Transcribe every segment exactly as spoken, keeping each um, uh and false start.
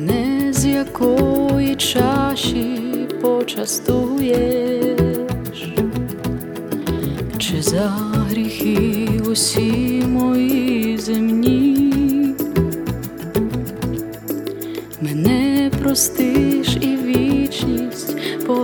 мене з якої чаші почастуєш, чи за гріхи усі мої земні мене простиш і вічність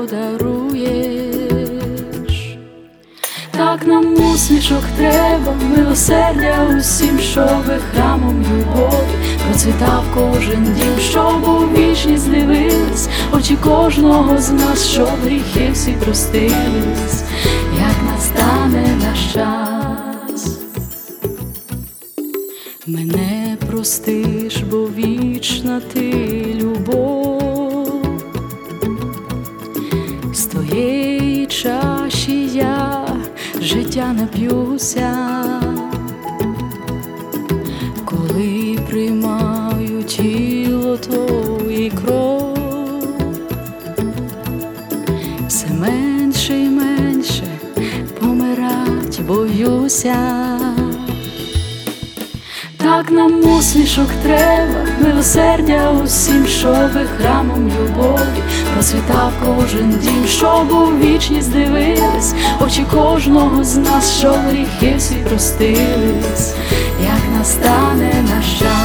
подаруєш. Так нам усмішок треба, милосердя усім, щоби храмом любові процвітав кожен дім, щоб у вічність дивились очі кожного з нас, щоб гріхи всі простились, як настане наш час. Мене простиш, бо вічна ти любов, з твоєї чаші я життя нап'юся, коли приймаю тіло твої кров, все менше й менше помирать боюся. Так нам усмішок треба, милосердя усім, щоби храмом любові процвітав кожен дім, щоб у вічність дивились очі кожного з нас, щоб гріхи всі простились, як настане наш час.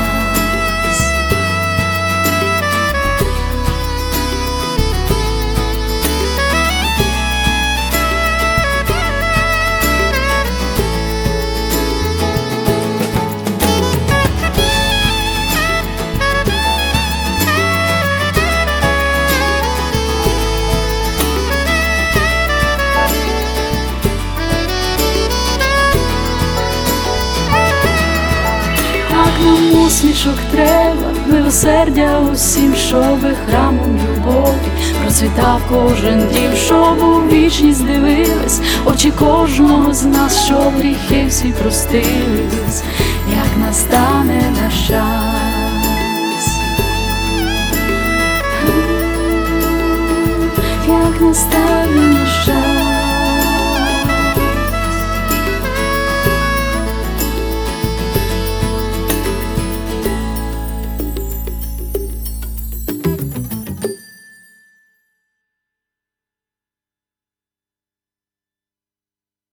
Нам усмішок треба, милосердя усім, щоби храмом любові процвітав кожен дім, щоб у вічність дивились очі кожного з нас, щоб гріхи всі простились, як настане наш час. Як настане наш час.